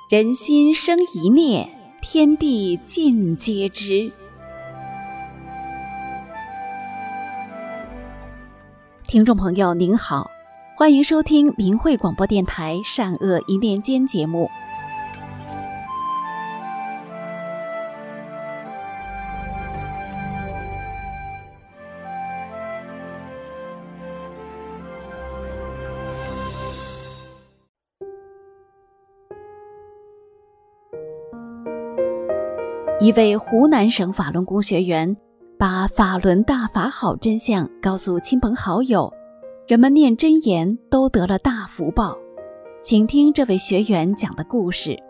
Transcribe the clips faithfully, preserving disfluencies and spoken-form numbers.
人心生一念，天地尽皆知。听众朋友您好，欢迎收听明慧广播电台善恶一念间节目。一位湖南省法轮功学员把法轮大法好真相告诉亲朋好友，人们念真言都得了大福报。请听这位学员讲的故事。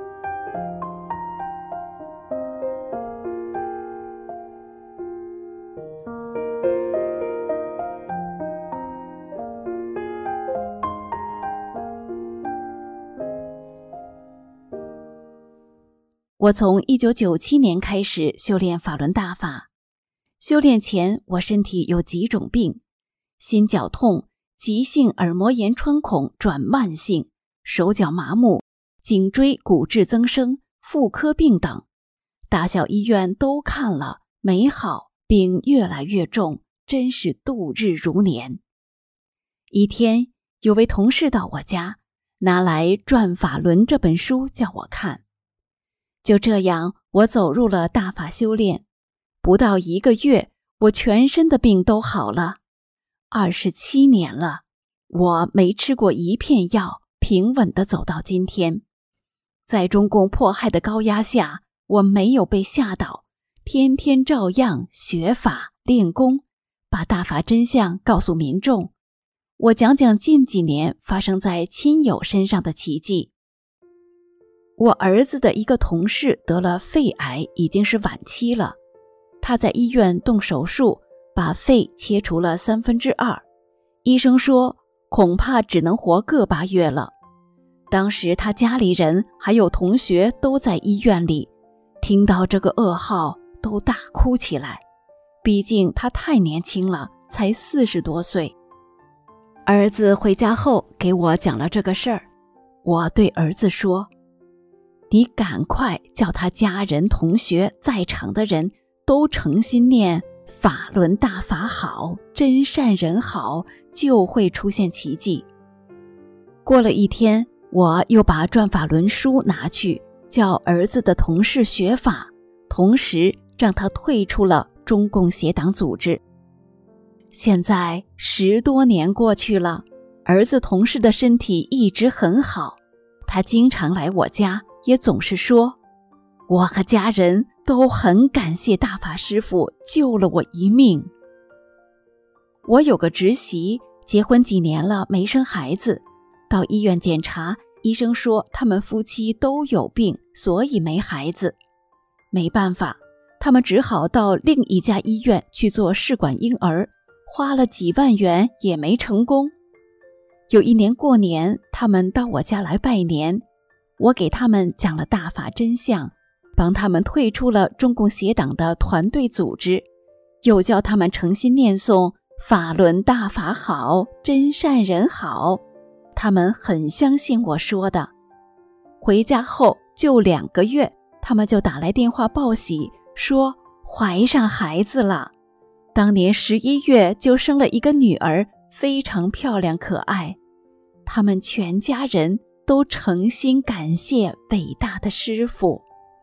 我从一九九七年开始修炼法轮大法。修炼前，我身体有几种病：心绞痛、急性耳膜炎穿孔转慢性、手脚麻木、颈椎骨质增生、妇科病等。大小医院都看了，没好，病越来越重，真是度日如年。一天，有位同事到我家，拿来《转法轮》这本书叫我看。就这样，我走入了大法修炼。不到一个月，我全身的病都好了。二十七年了，我没吃过一片药，平稳地走到今天。在中共迫害的高压下，我没有被吓倒，天天照样学法练功，把大法真相告诉民众。我讲讲近几年发生在亲友身上的奇迹。我儿子的一个同事得了肺癌，已经是晚期了。他在医院动手术，把肺切除了三分之二。医生说，恐怕只能活个把月了。当时他家里人还有同学都在医院里，听到这个噩耗都大哭起来。毕竟他太年轻了，才四十多岁。儿子回家后给我讲了这个事儿，我对儿子说，你赶快叫他家人同学在场的人都诚心念法轮大法好，真善人好，就会出现奇迹。过了一天，我又把转法轮书拿去叫儿子的同事学法，同时让他退出了中共邪党组织。现在十多年过去了，儿子同事的身体一直很好，他经常来我家，也总是说，我和家人都很感谢大法师父救了我一命。我有个侄媳，结婚几年了没生孩子，到医院检查，医生说他们夫妻都有病，所以没孩子。没办法，他们只好到另一家医院去做试管婴儿，花了几万元也没成功。有一年过年，他们到我家来拜年，我给他们讲了大法真相，帮他们退出了中共邪党的团队组织，又叫他们诚心念诵法轮大法好，真善人好。他们很相信我说的。回家后就两个月，他们就打来电话报喜，说怀上孩子了。当年十一月就生了一个女儿，非常漂亮可爱。他们全家人都诚心感谢伟大的师父。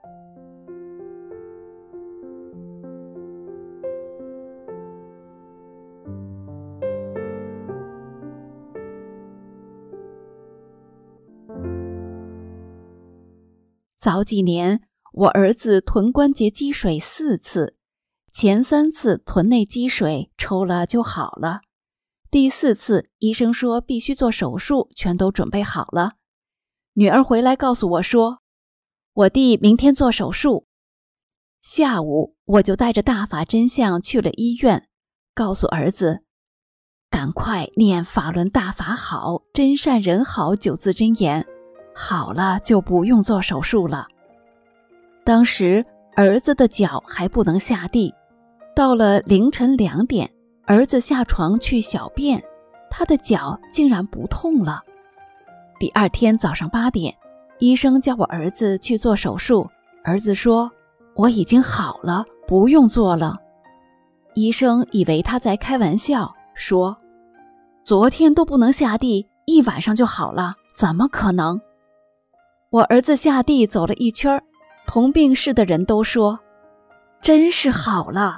早几年，我儿子臀关节积水四次，前三次臀内积水抽了就好了，第四次医生说必须做手术，全都准备好了。女儿回来告诉我说，我弟明天做手术。下午我就带着大法真相去了医院，告诉儿子，赶快念法轮大法好，真善人好九字真言，好了就不用做手术了。当时儿子的脚还不能下地，到了凌晨两点，儿子下床去小便，他的脚竟然不痛了。第二天早上八点， 医生叫我儿子去做手术，儿子说我已经好了，不用做了。医生以为他在开玩笑，说昨天都不能下地，一晚上就好了，怎么可能？我儿子下地走了一圈，同病室的人都说真是好了。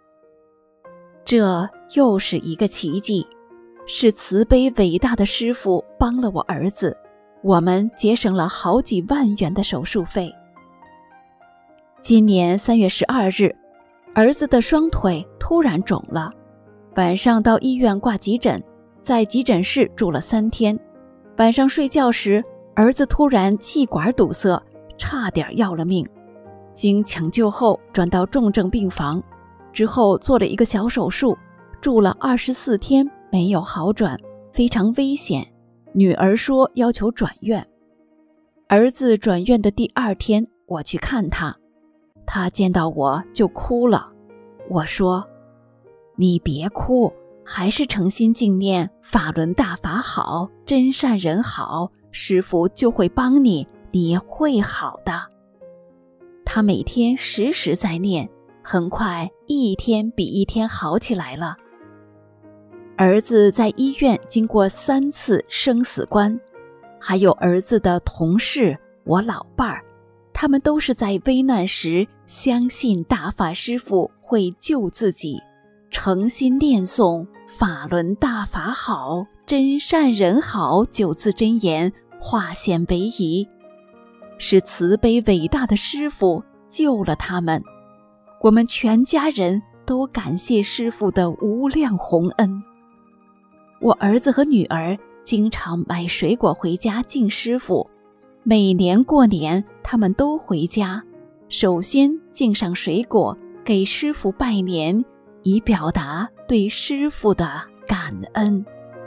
这又是一个奇迹，是慈悲伟大的师父帮了我儿子，我们节省了好几万元的手术费。今年三月十二日，儿子的双腿突然肿了，晚上到医院挂急诊，在急诊室住了三天。晚上睡觉时，儿子突然气管堵塞，差点要了命。经抢救后转到重症病房，之后做了一个小手术，住了二十四天没有好转，非常危险。女儿说要求转院。儿子转院的第二天，我去看他，他见到我就哭了。我说你别哭，还是诚心敬念法轮大法好，真善人好，师父就会帮你，你会好的。他每天时时在念，很快一天比一天好起来了。儿子在医院经过三次生死关，还有儿子的同事，我老伴儿，他们都是在危难时相信大法师父会救自己，诚心念诵法轮大法好，真善人好九字真言，化险为夷，是慈悲伟大的师父救了他们。我们全家人都感谢师父的无量宏恩。我儿子和女儿经常买水果回家敬师父，每年过年他们都回家，首先敬上水果给师父拜年，以表达对师父的感恩。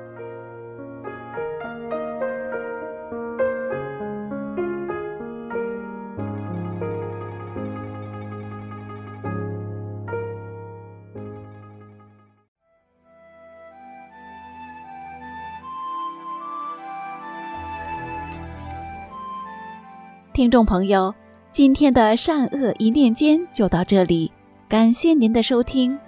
听众朋友，今天的善恶一念间就到这里，感谢您的收听，